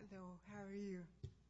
Hello, how are you?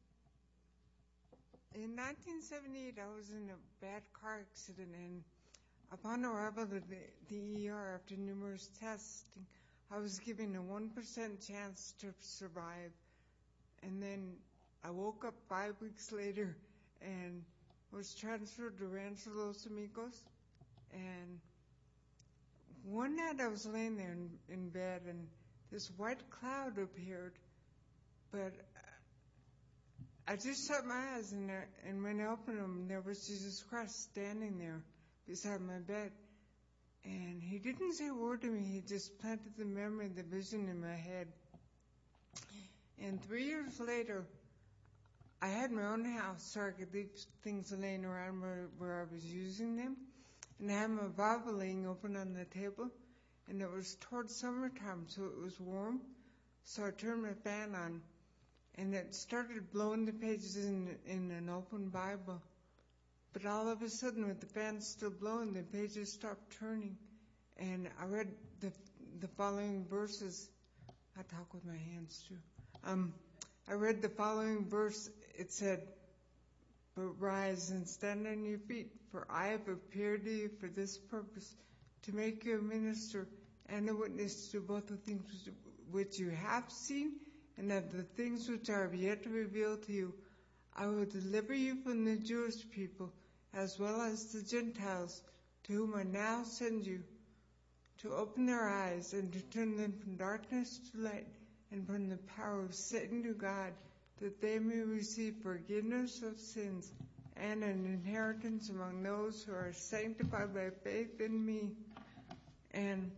In 1978, I was in a bad car accident, and upon arrival at the ER after numerous testing, I was given a 1% chance to survive. And then I woke up 5 weeks later and was transferred to Rancho Los Amigos. And one night I was laying there in bed, and this white cloud appeared, but I just shut my eyes, and when I opened them, there was Jesus Christ standing there beside my bed. And he didn't say a word to me. He just planted the memory, the vision in my head. And 3 years later, I had my own house, so I could leave things laying around where I was using them. And I had my Bible laying open on the table. And it was towards summertime, so it was warm. So I turned my fan on. And it started blowing the pages in an open Bible. But all of a sudden, with the fan still blowing, the pages stopped turning. And I read the following verses. I talk with my hands too. I read the following verse. It said, "But rise and stand on your feet, for I have appeared to you for this purpose, to make you a minister and a witness to both the things which you have seen and of the things which are yet to reveal to you. I will deliver you from the Jewish people, as well as the Gentiles, to whom I now send you, to open their eyes and to turn them from darkness to light and from the power of Satan to God, that they may receive forgiveness of sins and an inheritance among those who are sanctified by faith in me." And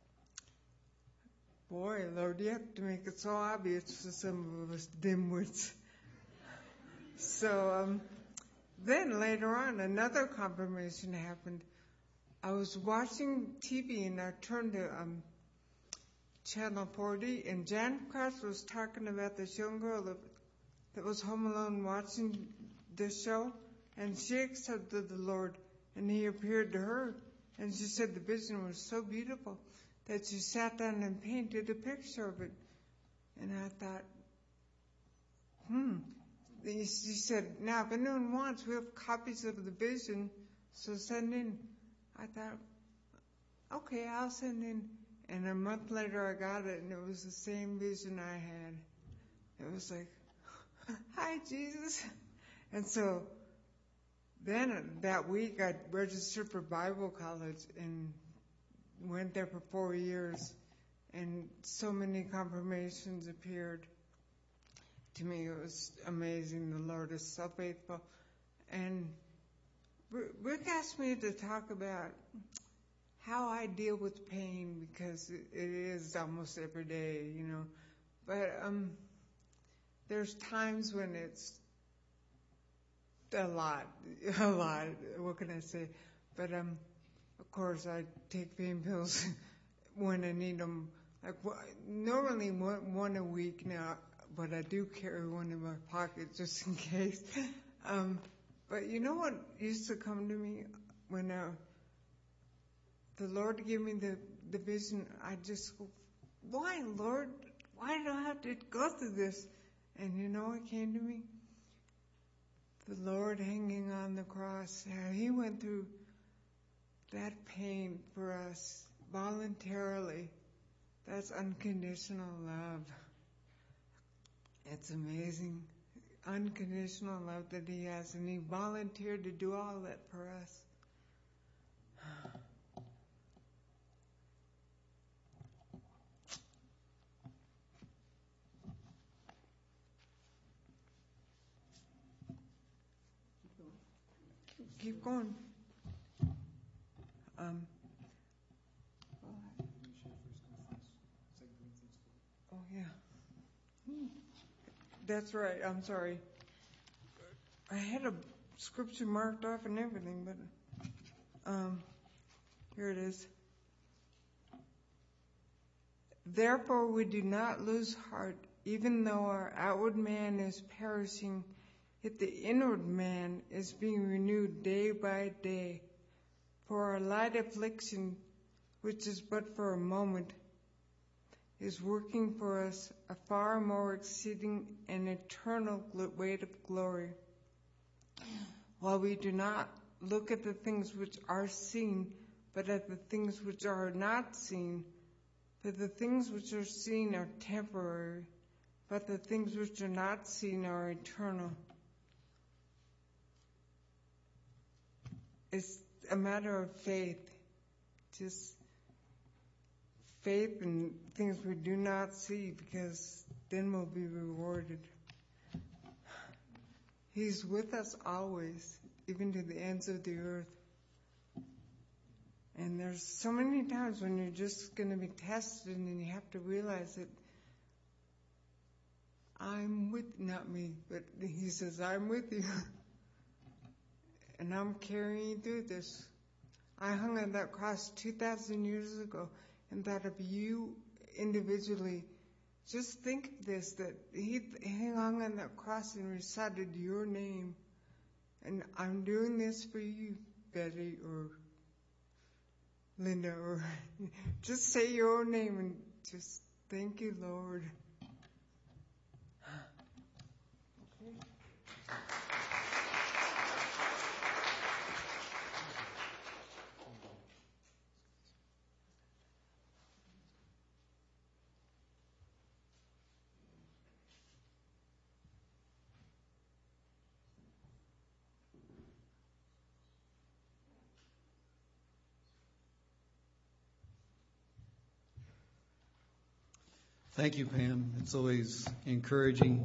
boy, Lord, you have to make it so obvious for some of us dimwits. So then later on, another confirmation happened. I was watching TV and I turned to Channel 40, and Jan Krause was talking about this young girl that was home alone watching this show, and she accepted the Lord, and He appeared to her, and she said the vision was so beautiful that she sat down and painted a picture of it. And I thought, She said, "Now if anyone wants, we have copies of the vision, so send in." I thought, okay, I'll send in. And a month later I got it, and it was the same vision I had. It was like, "Hi, Jesus." And so then that week I registered for Bible college and went there for 4 years, and so many confirmations appeared to me. It was amazing. The Lord is so faithful. And Rick asked me to talk about how I deal with pain, because it is almost every day, But there's times when it's a lot. What can I say? But of course, I take pain pills when I need them. Like normally one a week now, but I do carry one in my pocket just in case. But you know what used to come to me when the Lord gave me the vision? I just go, "Why, Lord? Why do I have to go through this?" And you know what came to me? The Lord hanging on the cross, how He went through that pain for us voluntarily. That's unconditional love. It's amazing. Unconditional love that He has, and He volunteered to do all that for us. Keep going. Oh, yeah. That's right. I'm sorry. I had a scripture marked off and everything, but here it is. "Therefore we do not lose heart, even though our outward man is perishing, yet the inward man is being renewed day by day. For our light affliction, which is but for a moment, is working for us a far more exceeding and eternal weight of glory. While we do not look at the things which are seen, but at the things which are not seen. For the things which are seen are temporary, but the things which are not seen are eternal. It's a matter of faith, just faith in things we do not see, because then we'll be rewarded. He's with us always, even to the ends of the earth. And there's so many times when you're just going to be tested and you have to realize that I'm with, not me, but he says, I'm with you. And I'm carrying you through this. I hung on that cross 2,000 years ago and thought of you individually. Just think of this, that he hung on that cross and recited your name. And I'm doing this for you, Betty, or Linda, or just say your name and just thank you, Lord. Thank you, Pam. It's always encouraging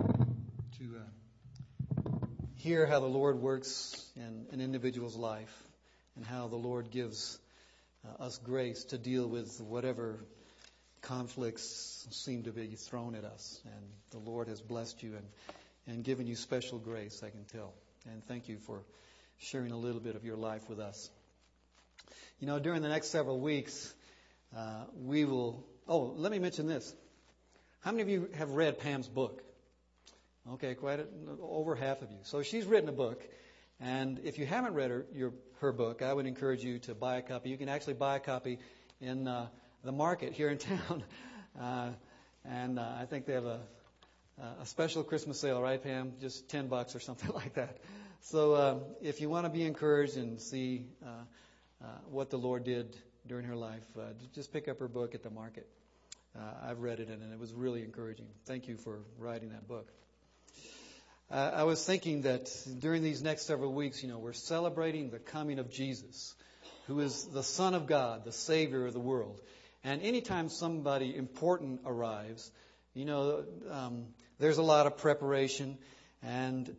to hear how the Lord works in an individual's life and how the Lord gives us grace to deal with whatever conflicts seem to be thrown at us. And the Lord has blessed you and given you special grace, I can tell. And thank you for sharing a little bit of your life with us. You know, during the next several weeks, we will... Oh, let me mention this. How many of you have read Pam's book? Okay, over half of you. So she's written a book, and if you haven't read her book, I would encourage you to buy a copy. You can actually buy a copy in the market here in town, and I think they have a special Christmas sale, right, Pam? Just $10 or something like that. So if you want to be encouraged and see what the Lord did during her life, just pick up her book at the market. I've read it, and it was really encouraging. Thank you for writing that book. I was thinking that during these next several weeks, we're celebrating the coming of Jesus, who is the Son of God, the Savior of the world. And anytime somebody important arrives, there's a lot of preparation. And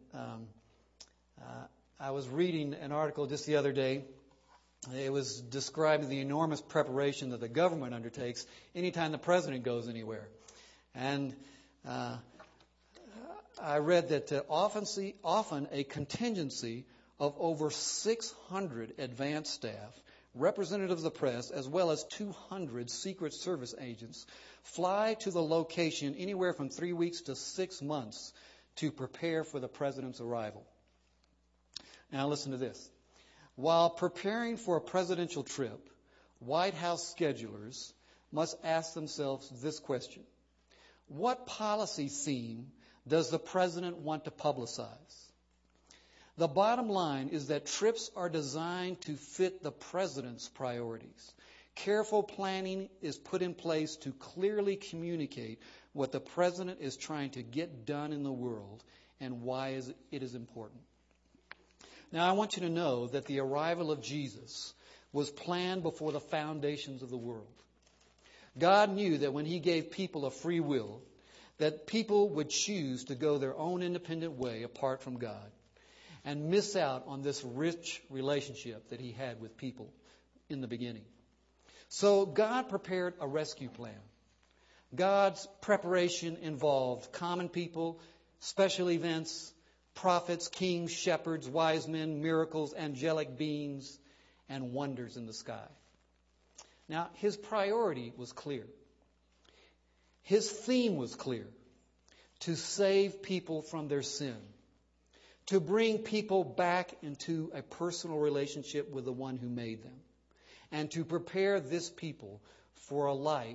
I was reading an article just the other day. It was describing the enormous preparation that the government undertakes anytime the president goes anywhere. And I read that often a contingency of over 600 advance staff, representatives of the press, as well as 200 Secret Service agents fly to the location anywhere from 3 weeks to 6 months to prepare for the president's arrival. Now listen to this. While preparing for a presidential trip, White House schedulers must ask themselves this question: what policy theme does the president want to publicize? The bottom line is that trips are designed to fit the president's priorities. Careful planning is put in place to clearly communicate what the president is trying to get done in the world and why it is important. Now, I want you to know that the arrival of Jesus was planned before the foundations of the world. God knew that when He gave people a free will, that people would choose to go their own independent way apart from God and miss out on this rich relationship that He had with people in the beginning. So God prepared a rescue plan. God's preparation involved common people, special events, prophets, kings, shepherds, wise men, miracles, angelic beings, and wonders in the sky. Now, His priority was clear. His theme was clear: to save people from their sin, to bring people back into a personal relationship with the one who made them, and to prepare this people for a life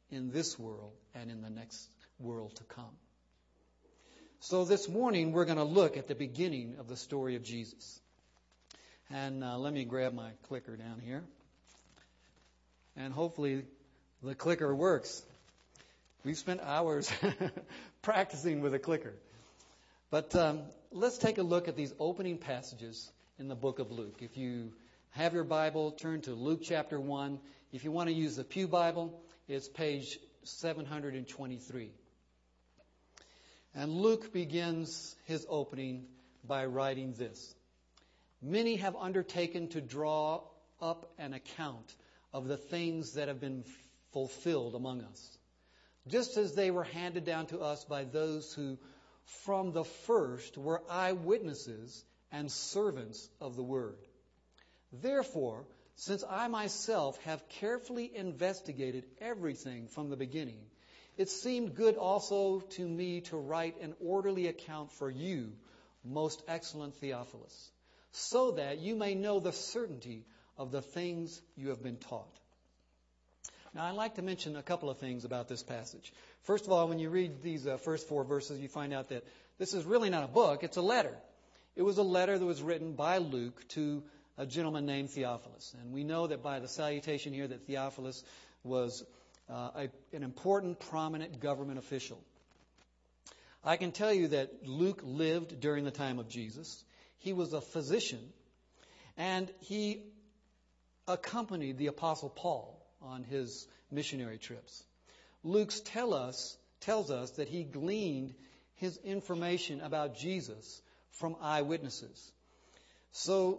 in this world and in the next world to come. So this morning we're going to look at the beginning of the story of Jesus. And let me grab my clicker down here. And hopefully the clicker works. We've spent hours practicing with a clicker. But let's take a look at these opening passages in the book of Luke. If you have your Bible, turn to Luke chapter 1. If you want to use the Pew Bible, it's page 723. And Luke begins his opening by writing this. Many have undertaken to draw up an account of the things that have been fulfilled among us, just as they were handed down to us by those who from the first were eyewitnesses and servants of the word. Therefore, since I myself have carefully investigated everything from the beginning, it seemed good also to me to write an orderly account for you, most excellent Theophilus, so that you may know the certainty of the things you have been taught. Now, I'd like to mention a couple of things about this passage. First of all, when you read these first 4 verses, you find out that this is really not a book, it's a letter. It was a letter that was written by Luke to a gentleman named Theophilus. And we know that by the salutation here that Theophilus was an important, prominent government official. I can tell you that Luke lived during the time of Jesus. He was a physician, and he accompanied the Apostle Paul on his missionary trips. Luke tells us that he gleaned his information about Jesus from eyewitnesses. So,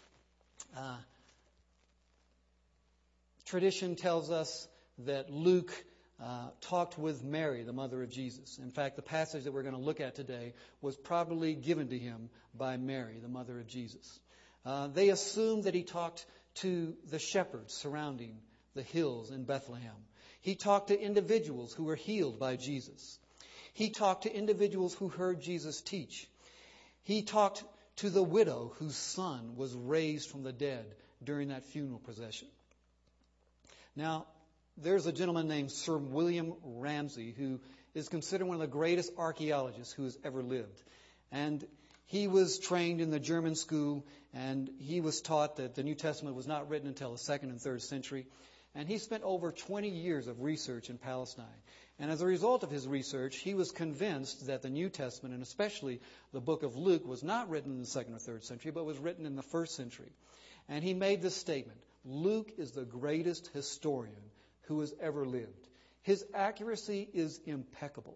tradition tells us that Luke talked with Mary, the mother of Jesus. In fact, the passage that we're going to look at today was probably given to him by Mary, the mother of Jesus. They assumed that he talked to the shepherds surrounding the hills in Bethlehem. He talked to individuals who were healed by Jesus. He talked to individuals who heard Jesus teach. He talked to the widow whose son was raised from the dead during that funeral procession. Now, there's a gentleman named Sir William Ramsay who is considered one of the greatest archaeologists who has ever lived. And he was trained in the German school, and he was taught that the New Testament was not written until the 2nd and 3rd century. And he spent over 20 years of research in Palestine. And as a result of his research, he was convinced that the New Testament, and especially the book of Luke, was not written in the 2nd or 3rd century, but was written in the 1st century. And he made this statement: Luke is the greatest historian who has ever lived. His accuracy is impeccable.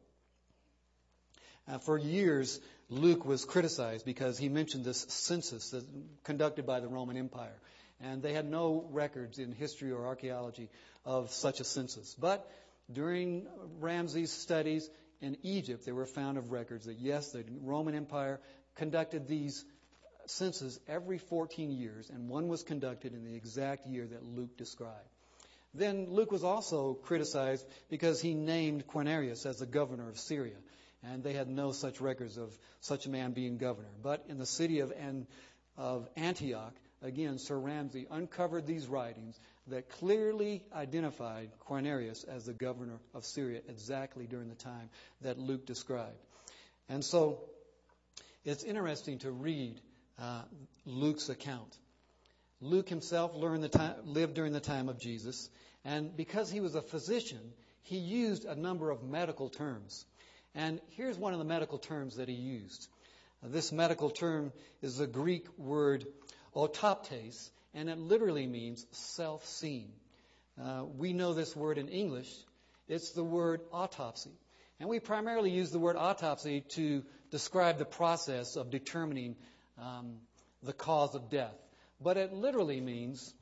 For years, Luke was criticized because he mentioned this census conducted by the Roman Empire. And they had no records in history or archaeology of such a census. But during Ramsay's studies in Egypt, there were found of records that, yes, the Roman Empire conducted these censuses every 14 years, and one was conducted in the exact year that Luke described. Then Luke was also criticized because he named Quirinius as the governor of Syria, and they had no such records of such a man being governor. But in the city of Antioch, again, Sir Ramsay uncovered these writings that clearly identified Quirinius as the governor of Syria exactly during the time that Luke described. And so it's interesting to read Luke's account. Luke himself lived during the time of Jesus, and because he was a physician, he used a number of medical terms. And here's one of the medical terms that he used. This medical term is the Greek word autoptes, and it literally means self-seen. We know this word in English. It's the word autopsy. And we primarily use the word autopsy to describe the process of determining the cause of death. But it literally means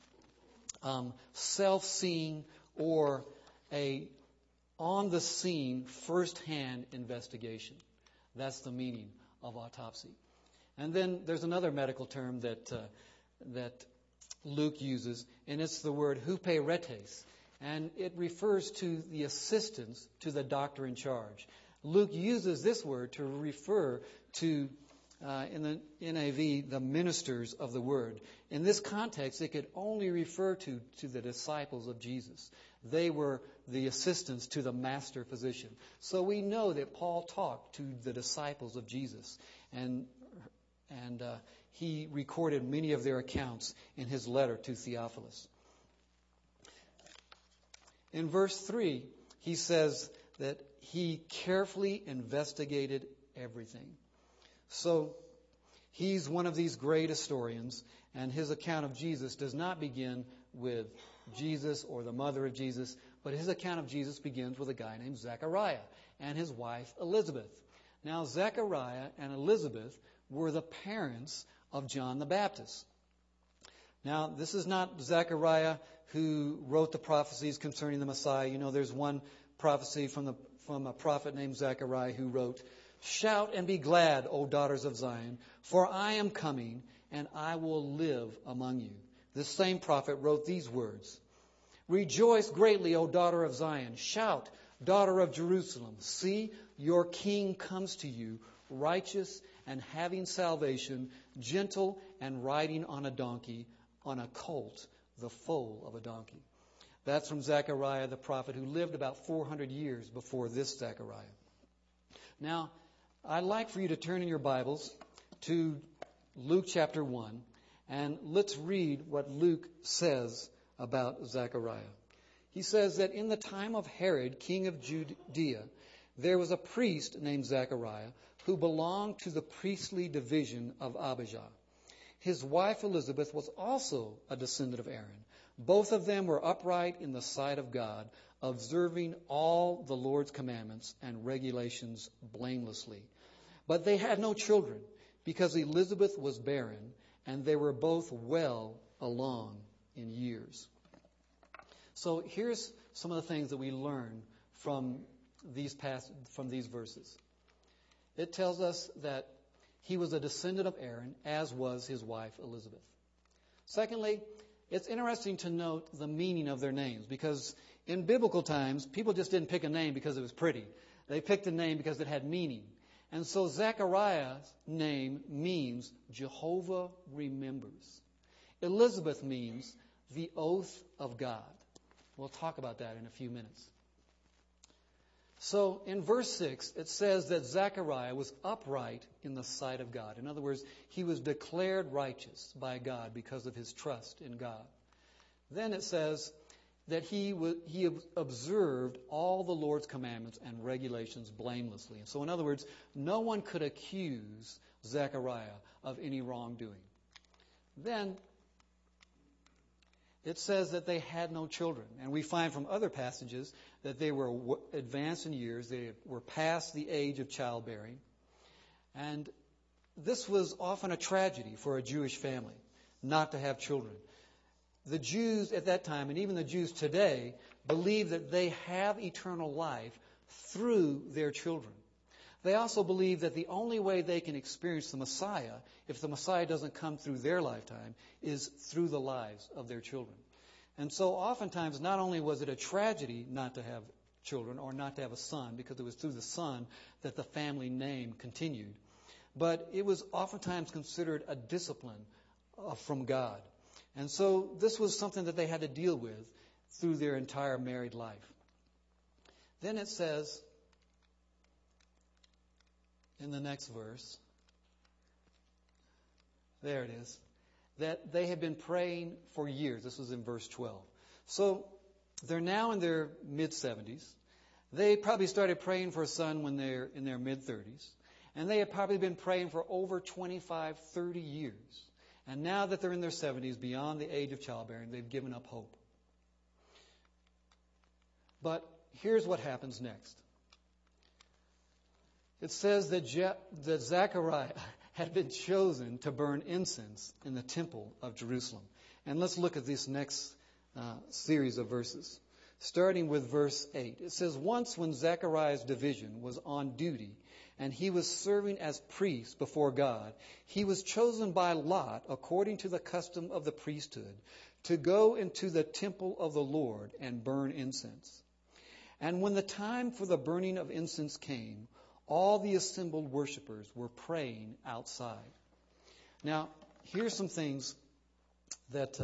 self-seen or a on-the-scene, first-hand investigation. That's the meaning of autopsy. And then there's another medical term that Luke uses, and it's the word huperetes, and it refers to the assistants to the doctor in charge. Luke uses this word to refer to in the NAV, the ministers of the word. In this context, it could only refer to the disciples of Jesus. They were the assistants to the master physician. So we know that Paul talked to the disciples of Jesus, and he recorded many of their accounts in his letter to Theophilus. In verse 3, he says that he carefully investigated everything. So he's one of these great historians, and his account of Jesus does not begin with Jesus or the mother of Jesus, but his account of Jesus begins with a guy named Zechariah and his wife Elizabeth. Now, Zechariah and Elizabeth were the parents of John the Baptist. Now, this is not Zechariah who wrote the prophecies concerning the Messiah. You know, there's one prophecy from a prophet named Zechariah who wrote, "Shout and be glad, O daughters of Zion, for I am coming, and I will live among you." This same prophet wrote these words, "Rejoice greatly, O daughter of Zion. Shout, daughter of Jerusalem. See, your king comes to you, righteous and having salvation, gentle and riding on a donkey, on a colt, the foal of a donkey." That's from Zechariah the prophet, who lived about 400 years before this Zechariah. Now, I'd like for you to turn in your Bibles to Luke chapter 1, and let's read what Luke says about Zechariah. He says that in the time of Herod, king of Judea, there was a priest named Zechariah who belonged to the priestly division of Abijah. His wife Elizabeth was also a descendant of Aaron. Both of them were upright in the sight of God, observing all the Lord's commandments and regulations blamelessly. But they had no children, because Elizabeth was barren, and they were both well along in years. So here's some of the things that we learn from these verses. It tells us that he was a descendant of Aaron, as was his wife Elizabeth. Secondly, it's interesting to note the meaning of their names, because in biblical times, people just didn't pick a name because it was pretty. They picked a name because it had meaning. And so Zechariah's name means Jehovah remembers. Elizabeth means the oath of God. We'll talk about that in a few minutes. So in verse 6, it says that Zechariah was upright in the sight of God. In other words, he was declared righteous by God because of his trust in God. Then it says that he observed all the Lord's commandments and regulations blamelessly. And so in other words, no one could accuse Zechariah of any wrongdoing. Then it says that they had no children. And we find from other passages that they were advanced in years. They were past the age of childbearing. And this was often a tragedy for a Jewish family, not to have children. The Jews at that time, and even the Jews today, believe that they have eternal life through their children. They also believe that the only way they can experience the Messiah, if the Messiah doesn't come through their lifetime, is through the lives of their children. And so oftentimes, not only was it a tragedy not to have children or not to have a son, because it was through the son that the family name continued, but it was oftentimes considered a discipline from God. And so this was something that they had to deal with through their entire married life. Then it says in the next verse, there it is, that they had been praying for years. This was in verse 12. So they're now in their mid-70s. They probably started praying for a son when they're in their mid-30s. And they had probably been praying for over 25, 30 years. And now that they're in their 70s, beyond the age of childbearing, they've given up hope. But here's what happens next. It says that Zechariah had been chosen to burn incense in the temple of Jerusalem. And let's look at this next series of verses. Starting with verse 8. It says, "Once when Zechariah's division was on duty, and he was serving as priest before God, he was chosen by lot, according to the custom of the priesthood, to go into the temple of the Lord and burn incense. And when the time for the burning of incense came, all the assembled worshipers were praying outside. Now, here's some things that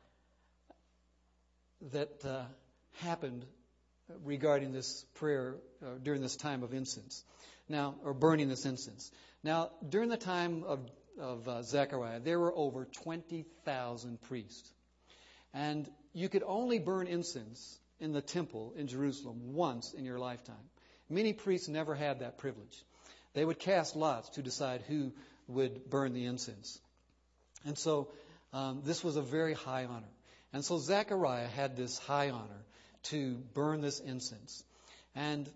happened regarding this prayer during this time of incense. Now, or burning this incense. Now, during the time of Zechariah, there were over 20,000 priests. And you could only burn incense in the temple in Jerusalem once in your lifetime. Many priests never had that privilege. They would cast lots to decide who would burn the incense. And so this was a very high honor. And so Zechariah had this high honor to burn this incense. And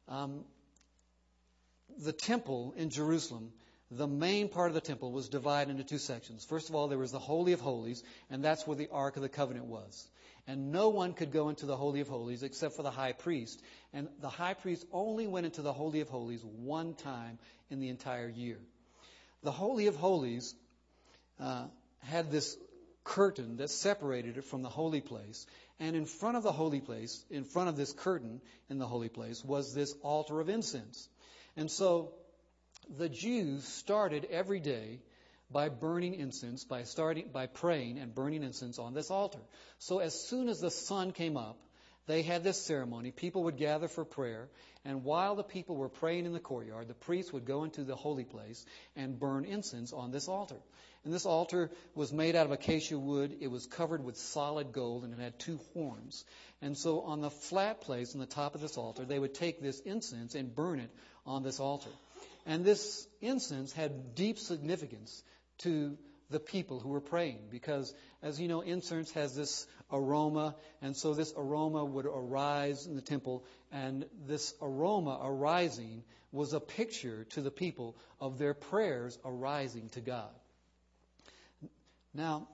the temple in Jerusalem, the main part of the temple was divided into two sections. First of all, there was the Holy of Holies, and that's where the Ark of the Covenant was. And no one could go into the Holy of Holies except for the high priest. And the high priest only went into the Holy of Holies one time in the entire year. The Holy of Holies had this curtain that separated it from the holy place. And in front of the holy place, in front of this curtain in the holy place, was this altar of incense. And so the Jews started every day by burning incense, by praying and burning incense on this altar. So as soon as the sun came up, they had this ceremony. People would gather for prayer, and while the people were praying in the courtyard, the priests would go into the holy place and burn incense on this altar. And this altar was made out of acacia wood. It was covered with solid gold, and it had two horns. And so on the flat place on the top of this altar, they would take this incense and burn it on this altar. And this incense had deep significance to the people who were praying, because, as you know, incense has this aroma, and so this aroma would arise in the temple, and this aroma arising was a picture to the people of their prayers arising to God. Now,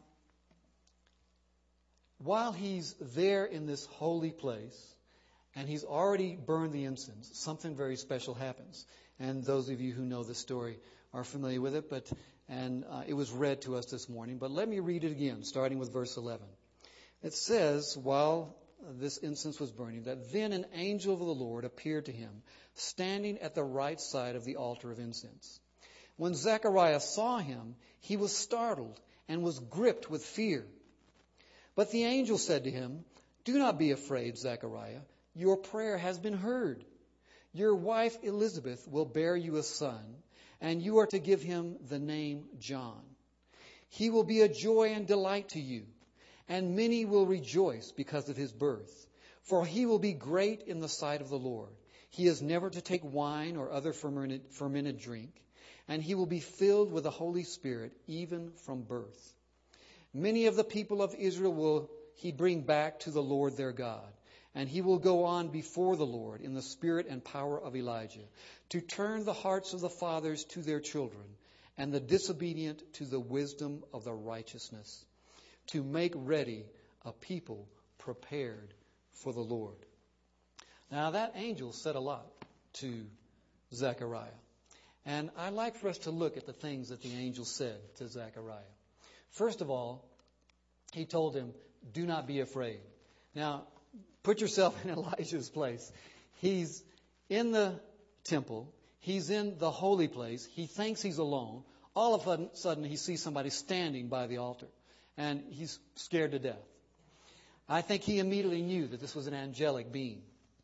while he's there in this holy place, and he's already burned the incense, something very special happens. And those of you who know the story are familiar with it, it was read to us this morning. But let me read it again, starting with verse 11. It says, while this incense was burning, that then an angel of the Lord appeared to him, standing at the right side of the altar of incense. When Zechariah saw him, he was startled and was gripped with fear. But the angel said to him, "Do not be afraid, Zechariah. Your prayer has been heard. Your wife Elizabeth will bear you a son, and you are to give him the name John. He will be a joy and delight to you, and many will rejoice because of his birth. For he will be great in the sight of the Lord. He is never to take wine or other fermented drink, and he will be filled with the Holy Spirit even from birth. Many of the people of Israel will he bring back to the Lord their God. And he will go on before the Lord in the spirit and power of Elijah, to turn the hearts of the fathers to their children, and the disobedient to the wisdom of the righteousness, to make ready a people prepared for the Lord." Now that angel said a lot to Zechariah. And I'd like for us to look at the things that the angel said to Zechariah. First of all, he told him, "Do not be afraid." Now, put yourself in Elijah's place. He's in the temple. He's in the holy place. He thinks he's alone. All of a sudden, he sees somebody standing by the altar, and he's scared to death. I think he immediately knew that this was an angelic being.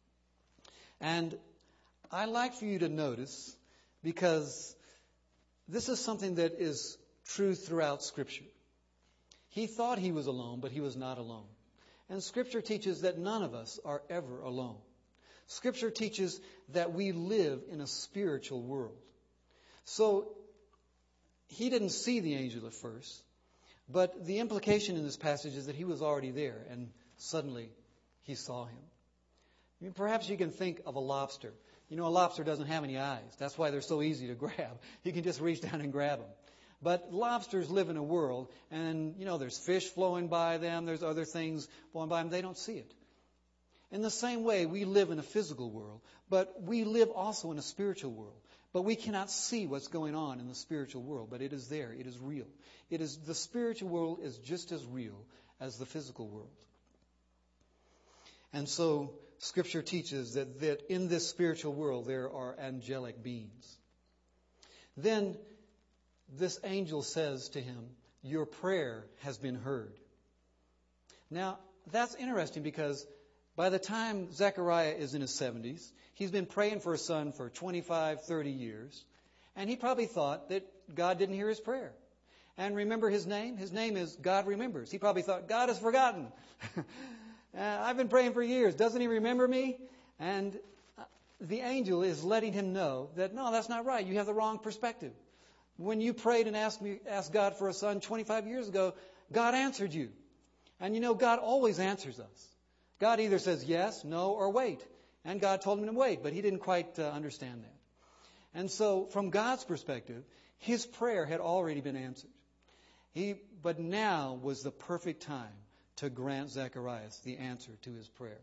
And I'd like for you to notice, because this is something that is true throughout Scripture. He thought he was alone, but he was not alone. And Scripture teaches that none of us are ever alone. Scripture teaches that we live in a spiritual world. So he didn't see the angel at first, but the implication in this passage is that he was already there, and suddenly he saw him. I mean, perhaps you can think of a lobster. You know, a lobster doesn't have any eyes. That's why they're so easy to grab. You can just reach down and grab them. But lobsters live in a world, and, there's fish flowing by them, there's other things flowing by them. They don't see it. In the same way, we live in a physical world, but we live also in a spiritual world. But we cannot see what's going on in the spiritual world, but it is there. It is real. The spiritual world is just as real as the physical world. And so Scripture teaches that in this spiritual world there are angelic beings. Then this angel says to him, "Your prayer has been heard." Now, that's interesting because by the time Zechariah is in his 70s, he's been praying for a son for 25, 30 years, and he probably thought that God didn't hear his prayer. And remember his name? His name is God Remembers. He probably thought, God has forgotten. I've been praying for years. Doesn't he remember me? And the angel is letting him know that, no, that's not right. You have the wrong perspective. When you prayed and asked God for a son 25 years ago, God answered you. And you know, God always answers us. God either says yes, no, or wait. And God told him to wait, but he didn't quite understand that. And so, from God's perspective, his prayer had already been answered. But now was the perfect time to grant Zacharias the answer to his prayer.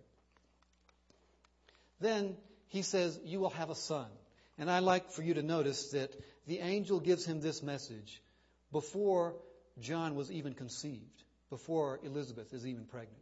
Then he says, "You will have a son." And I'd like for you to notice that the angel gives him this message before John was even conceived, before Elizabeth is even pregnant.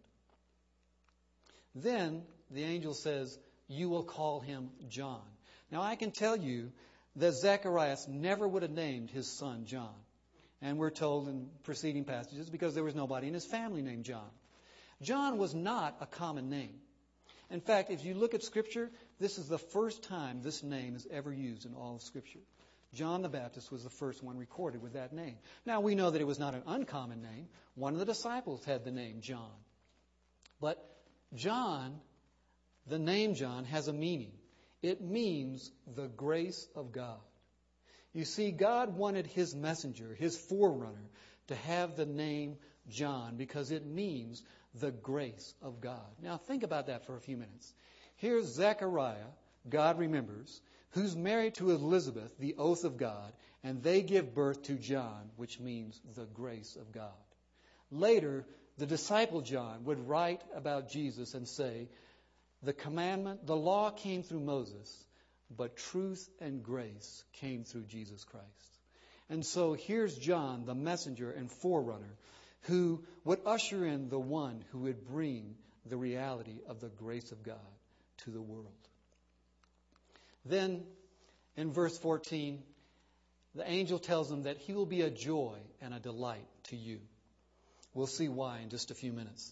Then the angel says, "You will call him John." Now I can tell you that Zacharias never would have named his son John. And we're told in preceding passages because there was nobody in his family named John. John was not a common name. In fact, if you look at Scripture, this is the first time this name is ever used in all of Scripture. John the Baptist was the first one recorded with that name. Now, we know that it was not an uncommon name. One of the disciples had the name John. But John, the name John, has a meaning. It means the grace of God. You see, God wanted his messenger, his forerunner, to have the name John because it means the grace of God. Now, think about that for a few minutes. Here's Zechariah, God remembers, who's married to Elizabeth, the oath of God, and they give birth to John, which means the grace of God. Later, the disciple John would write about Jesus and say, the law came through Moses, but truth and grace came through Jesus Christ. And so here's John, the messenger and forerunner, who would usher in the one who would bring the reality of the grace of God to the world. Then, in verse 14, the angel tells him that he will be a joy and a delight to you. We'll see why in just a few minutes.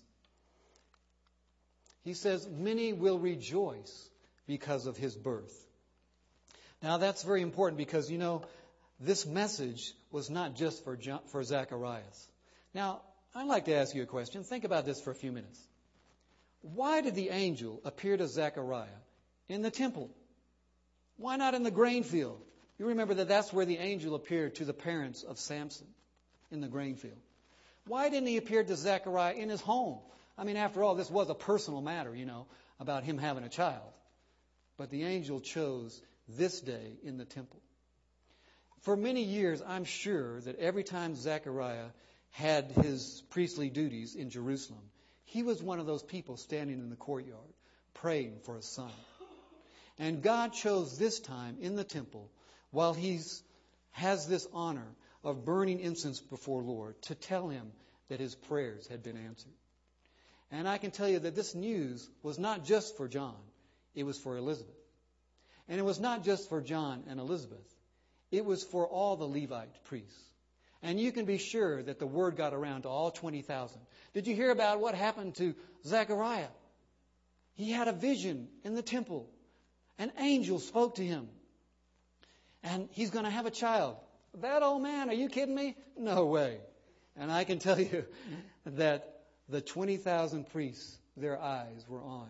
He says, many will rejoice because of his birth. Now, that's very important because, you know, this message was not just for Zacharias. Now, I'd like to ask you a question. Think about this for a few minutes. Why did the angel appear to Zechariah in the temple? Why not in the grain field? You remember that that's where the angel appeared to the parents of Samson, in the grain field. Why didn't he appear to Zechariah in his home? I mean, after all, this was a personal matter, you know, about him having a child. But the angel chose this day in the temple. For many years, I'm sure that every time Zechariah had his priestly duties in Jerusalem, he was one of those people standing in the courtyard praying for a son. And God chose this time in the temple, while he has this honor of burning incense before Lord, to tell him that his prayers had been answered. And I can tell you that this news was not just for John, it was for Elizabeth. And it was not just for John and Elizabeth, it was for all the Levite priests. And you can be sure that the word got around to all 20,000. Did you hear about what happened to Zechariah? He had a vision in the temple. An angel spoke to him. And he's going to have a child. That old man, are you kidding me? No way. And I can tell you that the 20,000 priests, their eyes were on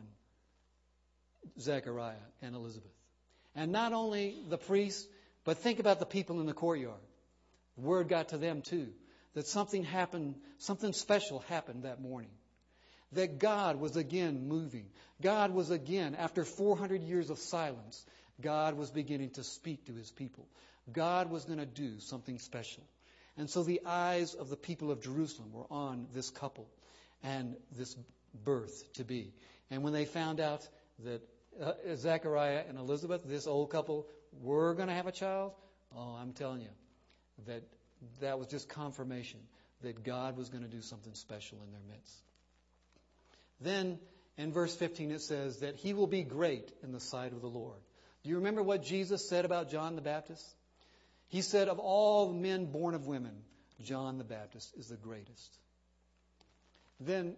Zechariah and Elizabeth. And not only the priests, but think about the people in the courtyard. The word got to them too, that something happened, something special happened that morning. That God was again moving. God was again, after 400 years of silence, God was beginning to speak to his people. God was going to do something special. And so the eyes of the people of Jerusalem were on this couple and this birth to be. And when they found out that Zechariah and Elizabeth, this old couple, were going to have a child, oh, I'm telling you, that was just confirmation that God was going to do something special in their midst. Then In verse 15 it says that he will be great in the sight of the Lord. Do you remember what Jesus said about John the Baptist? He said, of all the men born of women, John the Baptist is the greatest. Then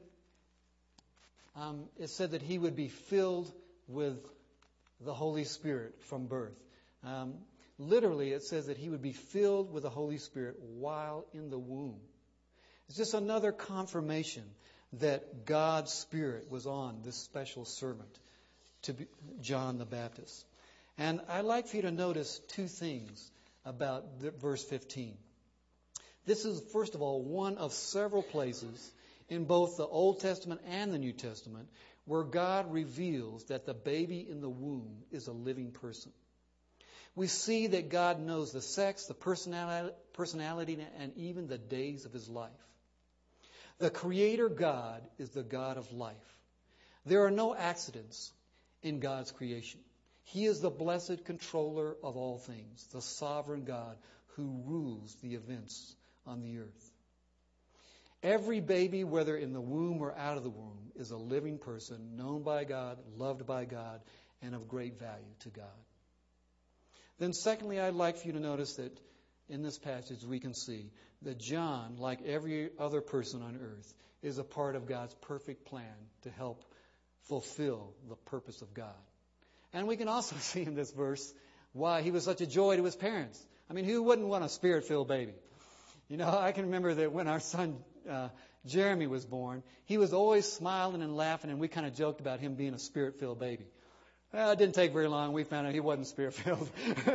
it said that he would be filled with the Holy Spirit from birth. Literally, it says that he would be filled with the Holy Spirit while in the womb. It's just another confirmation that God's Spirit was on this special servant, John the Baptist. And I'd like for you to notice two things about verse 15. This is, first of all, one of several places in both the Old Testament and the New Testament where God reveals that the baby in the womb is a living person. We see that God knows the sex, the personality, and even the days of his life. The Creator God is the God of life. There are no accidents in God's creation. He is the blessed controller of all things, the sovereign God who rules the events on the earth. Every baby, whether in the womb or out of the womb, is a living person, known by God, loved by God, and of great value to God. Then secondly, I'd like for you to notice that in this passage we can see that John, like every other person on earth, is a part of God's perfect plan to help fulfill the purpose of God. And we can also see in this verse why he was such a joy to his parents. I mean, who wouldn't want a Spirit-filled baby? You know, I can remember that when our son Jeremy was born, he was always smiling and laughing, and we kind of joked about him being a Spirit-filled baby. Well, it didn't take very long. We found out he wasn't Spirit-filled.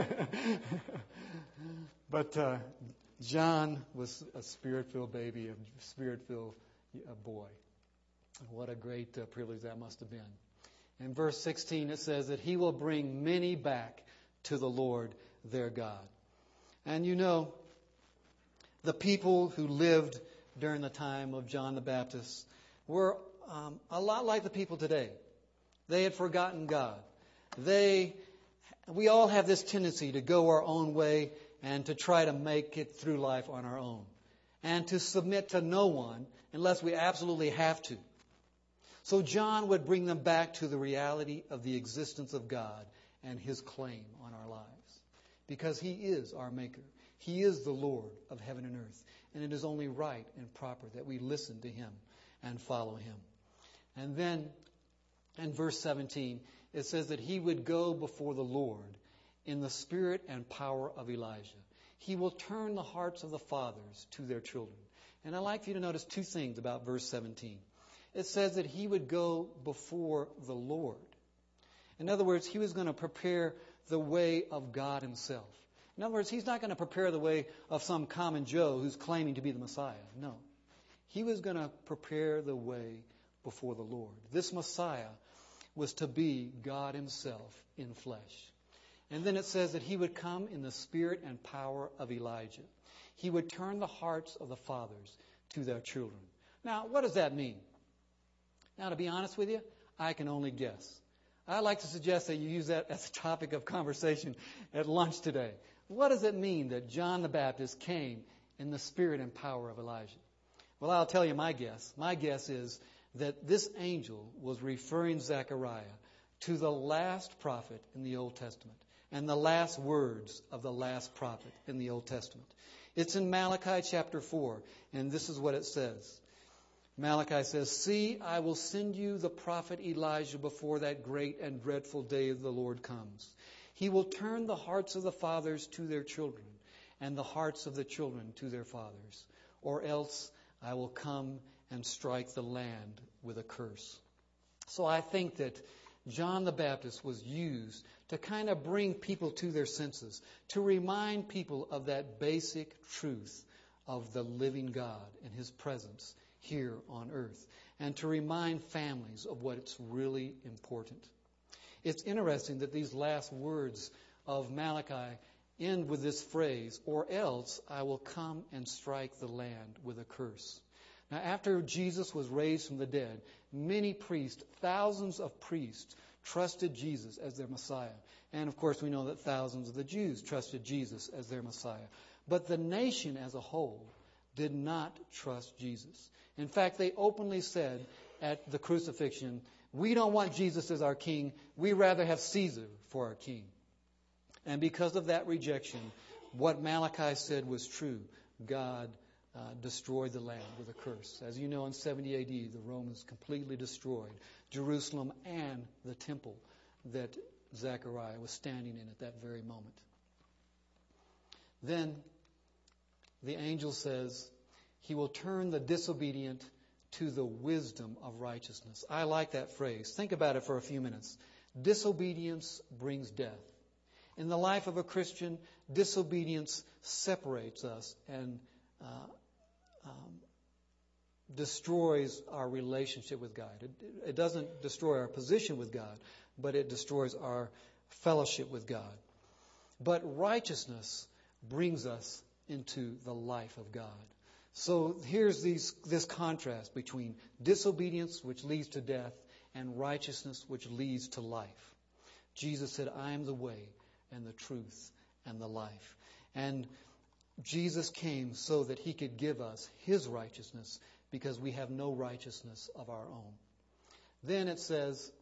But John was a Spirit-filled baby, a Spirit-filled boy. What a great privilege that must have been. In verse 16, it says that he will bring many back to the Lord their God. And you know, the people who lived during the time of John the Baptist were a lot like the people today. They had forgotten God. We all have this tendency to go our own way and to try to make it through life on our own, and to submit to no one unless we absolutely have to. So John would bring them back to the reality of the existence of God and his claim on our lives, because he is our maker. He is the Lord of heaven and earth, and it is only right and proper that we listen to him and follow him. And then in verse 17, it says that he would go before the Lord in the spirit and power of Elijah. He will turn the hearts of the fathers to their children. And I'd like for you to notice two things about verse 17. It says that he would go before the Lord. In other words, he was going to prepare the way of God himself. In other words, he's not going to prepare the way of some common Joe who's claiming to be the Messiah. No. He was going to prepare the way before the Lord. This Messiah was to be God himself in flesh. And then it says that he would come in the spirit and power of Elijah. He would turn the hearts of the fathers to their children. Now, what does that mean? Now, to be honest with you, I can only guess. I'd like to suggest that you use that as a topic of conversation at lunch today. What does it mean that John the Baptist came in the spirit and power of Elijah? Well, I'll tell you my guess. My guess is that this angel was referring Zechariah to the last prophet in the Old Testament and the last words of the last prophet in the Old Testament. It's in Malachi chapter 4, and this is what it says. Malachi says, "See, I will send you the prophet Elijah before that great and dreadful day of the Lord comes. He will turn the hearts of the fathers to their children, and the hearts of the children to their fathers. Or else I will come and strike the land with a curse." So I think that John the Baptist was used to kind of bring people to their senses, to remind people of that basic truth of the living God and his presence here on earth, and to remind families of what's really important. It's interesting that these last words of Malachi end with this phrase, "Or else I will come and strike the land with a curse." Now, after Jesus was raised from the dead, many priests, thousands of priests, trusted Jesus as their Messiah. And of course, we know that thousands of the Jews trusted Jesus as their Messiah. But the nation as a whole did not trust Jesus. In fact, they openly said at the crucifixion We don't want Jesus as our king. We rather have Caesar for our king. And because of that rejection, what Malachi said was true. God destroyed the land with a curse. As you know, in 70 A.D., the Romans completely destroyed Jerusalem and the temple that Zechariah was standing in at that very moment. Then the angel says he will turn the disobedient to the wisdom of righteousness. I like that phrase. Think about it for a few minutes. Disobedience brings death. In the life of a Christian, disobedience separates us and destroys our relationship with God. It doesn't destroy our position with God, but it destroys our fellowship with God. But righteousness brings us into the life of God. So here's this contrast between disobedience, which leads to death, and righteousness, which leads to life. Jesus said, I am the way and the truth and the life. And Jesus came so that he could give us his righteousness, because we have no righteousness of our own. Then it says,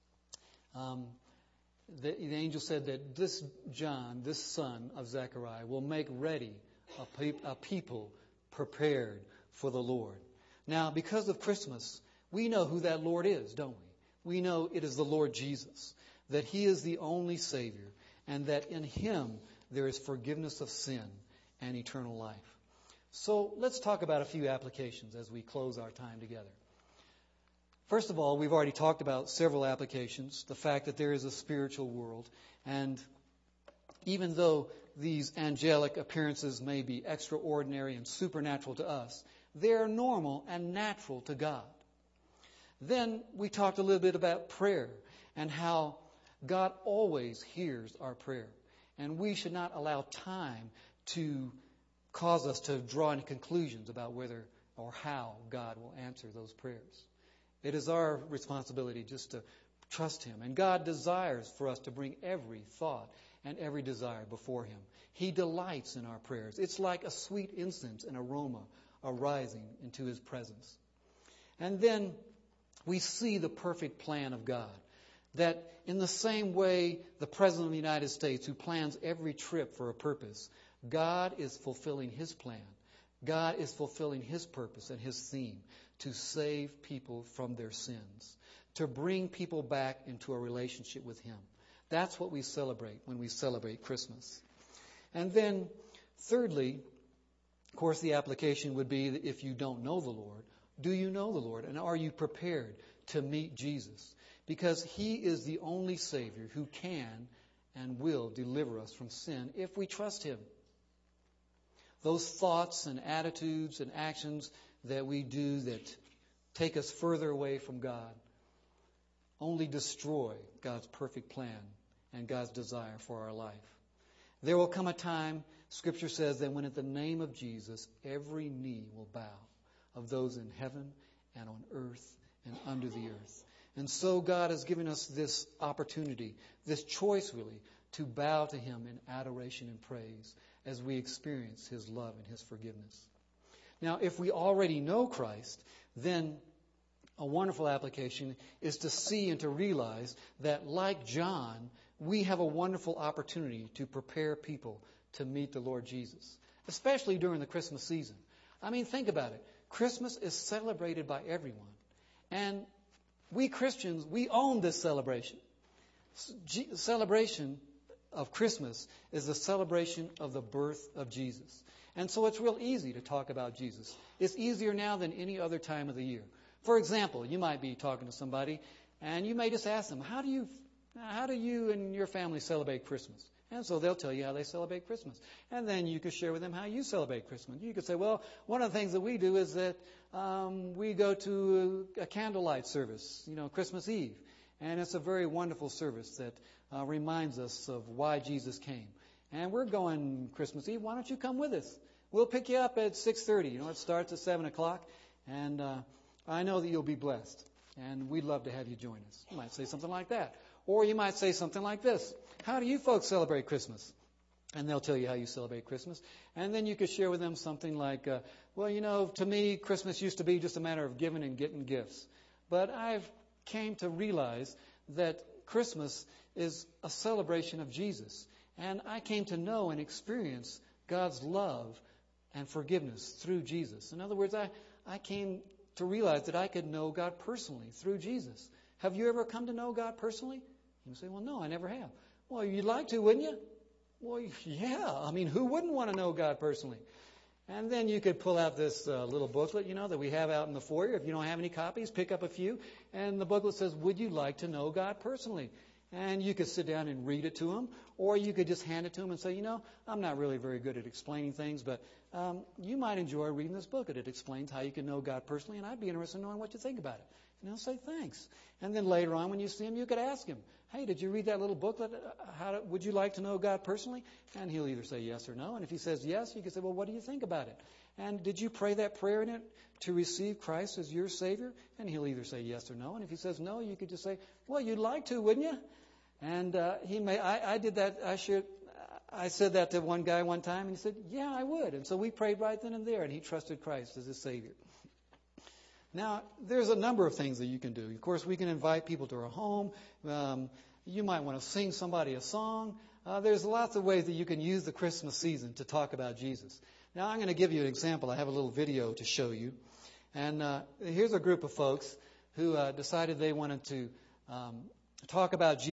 the angel said that this John, this son of Zechariah, will make ready a people prepared for the Lord. Now, because of Christmas, we know who that Lord is, don't we? We know it is the Lord Jesus, that he is the only Savior, and that in him there is forgiveness of sin and eternal life. So let's talk about a few applications as we close our time together. First of all, we've already talked about several applications. The fact that there is a spiritual world, and even though these angelic appearances may be extraordinary and supernatural to us, they are normal and natural to God. Then we talked a little bit about prayer and how God always hears our prayer. And we should not allow time to cause us to draw any conclusions about whether or how God will answer those prayers. It is our responsibility just to trust him. And God desires for us to bring every thought and every desire before him. He delights in our prayers. It's like a sweet incense and aroma arising into his presence. And then we see the perfect plan of God. That in the same way the President of the United States, who plans every trip for a purpose, God is fulfilling his plan. God is fulfilling his purpose and his theme to save people from their sins, to bring people back into a relationship with him. That's what we celebrate when we celebrate Christmas. And then, thirdly, of course, the application would be that if you don't know the Lord, do you know the Lord? And are you prepared to meet Jesus? Because he is the only Savior who can and will deliver us from sin if we trust him. Those thoughts and attitudes and actions that we do that take us further away from God only destroy God's perfect plan and God's desire for our life. There will come a time, Scripture says, that when at the name of Jesus, every knee will bow, of those in heaven and on earth and under the earth. And so God has given us this opportunity, this choice really, to bow to him in adoration and praise as we experience his love and his forgiveness. Now, if we already know Christ, then a wonderful application is to see and to realize that, like John, we have a wonderful opportunity to prepare people to meet the Lord Jesus, especially during the Christmas season. I mean, think about it. Christmas is celebrated by everyone. And we Christians, we own this celebration. Celebration of Christmas is a celebration of the birth of Jesus. And so it's real easy to talk about Jesus. It's easier now than any other time of the year. For example, you might be talking to somebody and you may just ask them, how do you and your family celebrate Christmas? And so they'll tell you how they celebrate Christmas. And then you could share with them how you celebrate Christmas. You could say, well, one of the things that we do is that we go to a candlelight service, Christmas Eve. And it's a very wonderful service that reminds us of why Jesus came. And we're going Christmas Eve. Why don't you come with us? We'll pick you up at 6:30. It starts at 7 o'clock. And I know that you'll be blessed. And we'd love to have you join us. You might say something like that. Or you might say something like this. How do you folks celebrate Christmas? And they'll tell you how you celebrate Christmas. And then you could share with them something like, to me, Christmas used to be just a matter of giving and getting gifts. But I've came to realize that Christmas is a celebration of Jesus. And I came to know and experience God's love and forgiveness through Jesus. In other words, I came to realize that I could know God personally through Jesus. Have you ever come to know God personally? You say, well, no, I never have. Well, you'd like to, wouldn't you? Well, yeah. I mean, who wouldn't want to know God personally? And then you could pull out this little booklet, that we have out in the foyer. If you don't have any copies, pick up a few. And the booklet says, would you like to know God personally? And you could sit down and read it to him, or you could just hand it to him and say, I'm not really very good at explaining things, but you might enjoy reading this book. It explains how you can know God personally, and I'd be interested in knowing what you think about it. And he'll say thanks. And then later on, when you see him, you could ask him, hey, did you read that little booklet? Would you like to know God personally? And he'll either say yes or no. And if he says yes, you could say, well, what do you think about it? And did you pray that prayer in it to receive Christ as your Savior? And he'll either say yes or no. And if he says no, you could just say, well, you'd like to, wouldn't you? And I did that. I said that to one guy one time, and he said, yeah, I would. And so we prayed right then and there, and he trusted Christ as his Savior. Now, there's a number of things that you can do. Of course, we can invite people to our home. You might want to sing somebody a song. There's lots of ways that you can use the Christmas season to talk about Jesus. Now, I'm going to give you an example. I have a little video to show you. And here's a group of folks who decided they wanted to talk about Jesus.